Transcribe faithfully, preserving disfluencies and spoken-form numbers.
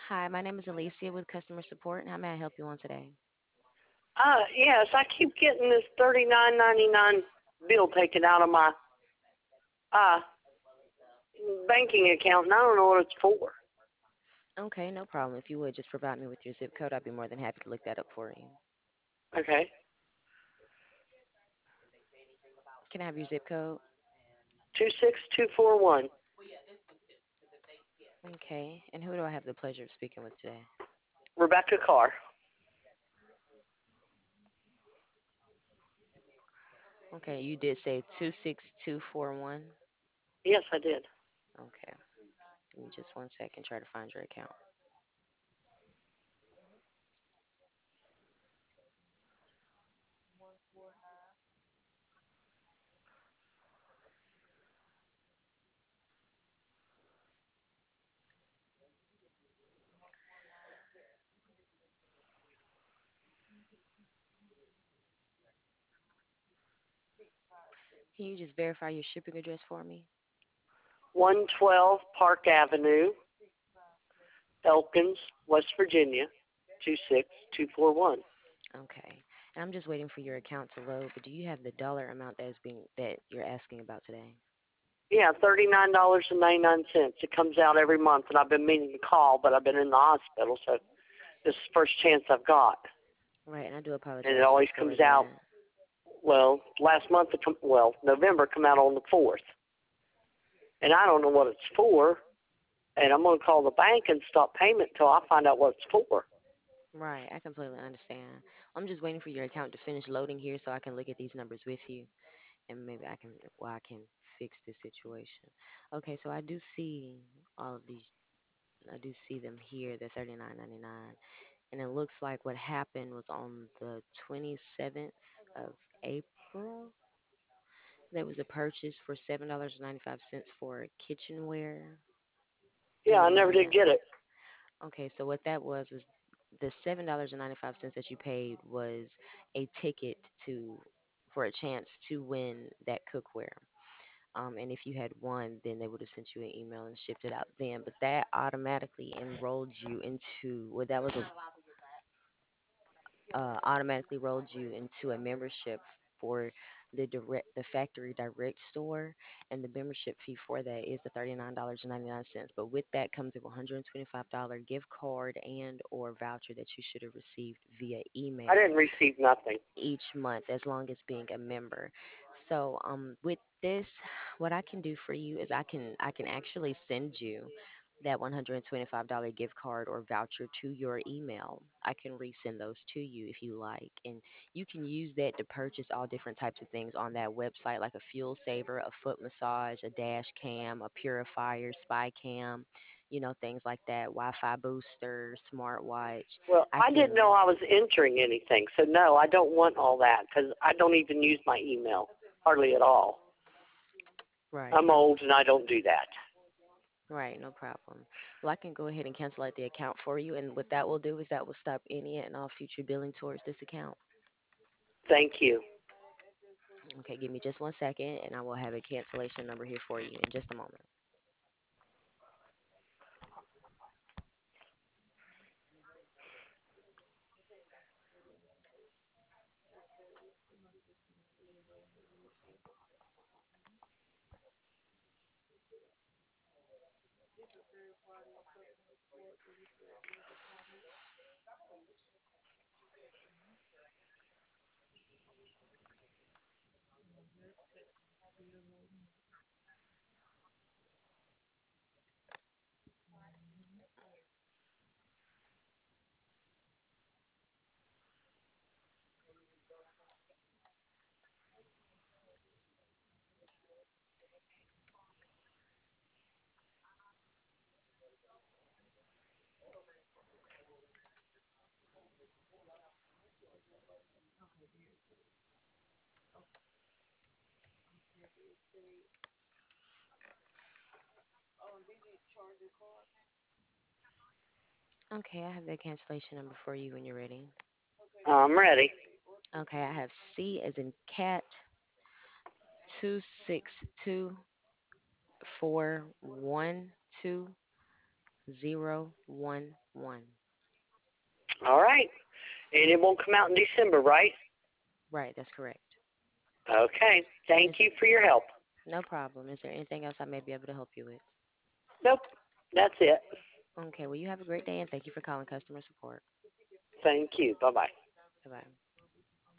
Hi, my name is Alicia with customer support. How may I help you on today? Uh, yes, I keep getting this thirty nine ninety nine bill taken out of my uh banking account, and I don't know what it's for. Okay, no problem. If you would just provide me with your zip code, I'd be more than happy to look that up for you. Okay, Can I have your zip code? two six two four one. Okay, and who do I have the pleasure of speaking with today? Rebecca Carr. Okay, you did say two six two four one. Yes, I did. Okay, give me just one second, try to find your account. Can you just verify your shipping address for me? one twelve Park Avenue, Elkins, West Virginia, two six two four one. Okay, and I'm just waiting for your account to load, but do you have the dollar amount that is being that you're asking about today? Yeah, thirty nine dollars and ninety nine cents. It comes out every month, and I've been meaning to call, but I've been in the hospital, so this is the first chance I've got, Right, and I do and it apologize always for comes out. that. Well, last month, it come, well, November come out on the fourth, and I don't know what it's for, and I'm going to call the bank and stop payment until I find out what it's for. Right, I completely understand. I'm just waiting for your account to finish loading here so I can look at these numbers with you and maybe I can well I can fix this situation. Okay, so I do see all of these I do see them here, the thirty-nine ninety-nine. And it looks like what happened was on the twenty-seventh of April. There was a purchase for seven dollars and ninety-five cents for kitchenware. Yeah, I never And did get it. okay, so what that was was the seven dollars and ninety five cents that you paid was a ticket to for a chance to win that cookware. Um, and if you had won, then they would have sent you an email and shipped it out then. But that automatically enrolled you into well, that was a uh, automatically rolled you into a membership for the direct the factory direct store, and the membership fee for that is the thirty nine dollars and ninety nine cents. But with that comes a one hundred twenty five dollar gift card and or voucher that you should have received via I email didn't receive nothing. each month as long as being a member. So um with this, what I can do for you is I can I can actually send you that one hundred twenty-five dollar gift card or voucher to your email. I can resend those to you if you like. And you can use that to purchase all different types of things on that website like a fuel saver, a foot massage, a dash cam, a purifier, spy cam, you know, things like that, Wi-Fi booster, smartwatch. Well, I I didn't can know I was entering anything, so no, I don't want all that because I don't even use my email hardly at all. right, I'm no old and I don't do that. Right, no problem. Well, I can go ahead and cancel out the account for you, and what that will do is that will stop any and all future billing towards this account. Thank you. Okay, give me just one second, and I will have a cancellation number here for you in just a moment. Okay, I have that cancellation number for you when you're ready. I'm ready. Okay, I have C as in cat two six two four one two zero one one. All right. And it won't come out in December, right? Right, that's correct. Okay. And Thank is you for your help. no problem. Is there anything else I may be able to help you with? Nope. That's it. Okay, well, you have a great day and thank you for calling customer support. Thank you. Bye bye. Bye bye.